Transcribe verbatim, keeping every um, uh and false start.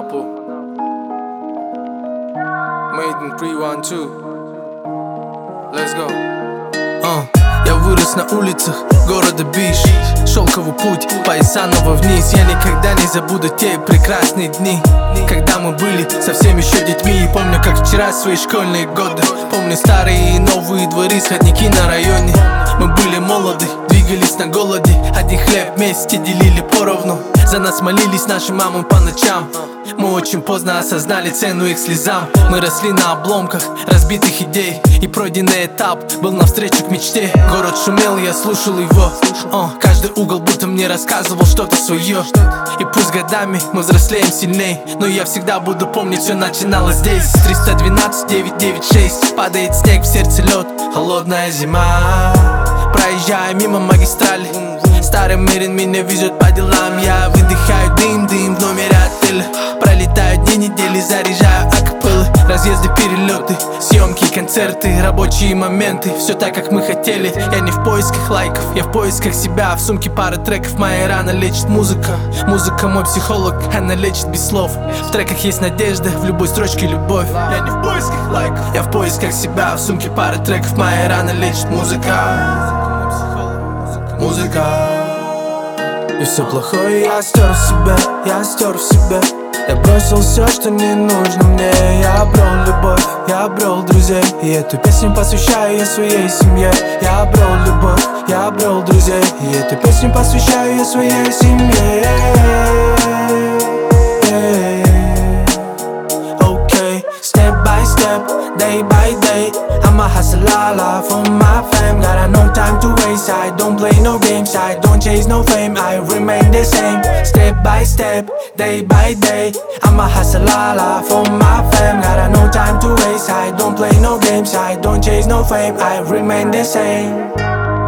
Анапу. Made in three one two. Let's go. uh, Я вырос на улицах города Биш. Шелковый путь по Исаново вниз. Я никогда не забуду те прекрасные дни, когда мы были совсем еще детьми. И помню, как вчера свои школьные годы. Помню старые и новые дворы, сходники на районе. Мы были молоды, двигались на голоде. Один хлеб вместе делили поровну. За нас молились наши мамы по ночам. Мы очень поздно осознали цену их слезам. Мы росли на обломках разбитых идей, и пройденный этап был навстречу к мечте. Город шумел, я слушал его. О, каждый угол будто мне рассказывал что-то свое. И пусть годами мы взрослеем сильней, но я всегда буду помнить, все начиналось здесь. Триста двенадцать девятьсот девяносто шесть. Падает снег, в сердце лед, холодная зима. Проезжая мимо магистрали, старый Мерин меня везет по делам. Я выдыхаю дым, дым в номере отеля. Пролетают дни, недели, заряжаю акапеллы. Разъезды, перелеты, съемки, концерты, рабочие моменты. Все так, как мы хотели. Я не в поисках лайков, я в поисках себя. В сумке пара треков, моя рана лечит музыка. Музыка мой психолог, она лечит без слов. В треках есть надежда, в любой строчке любовь. Я не в поисках лайков, я в поисках себя. В сумке пара треков, моя рана лечит музыка. Музыка. И все плохое я стер в себе, я стер в себе. Я бросил все, что не нужно мне. Я обрел любовь, я обрел друзей. И эту песню посвящаю я своей семье. Я обрел любовь, я обрел друзей. И эту песню посвящаю я своей семье. Okay, step by step, day by day, I'm a hustler for my fam. Got no time to waste, I don't play no games, I don't chase no fame, I remain the same. Step by step, day by day, I'm a hustler for my fam. Got no time to waste, I don't play no games, I don't chase no fame, I remain the same.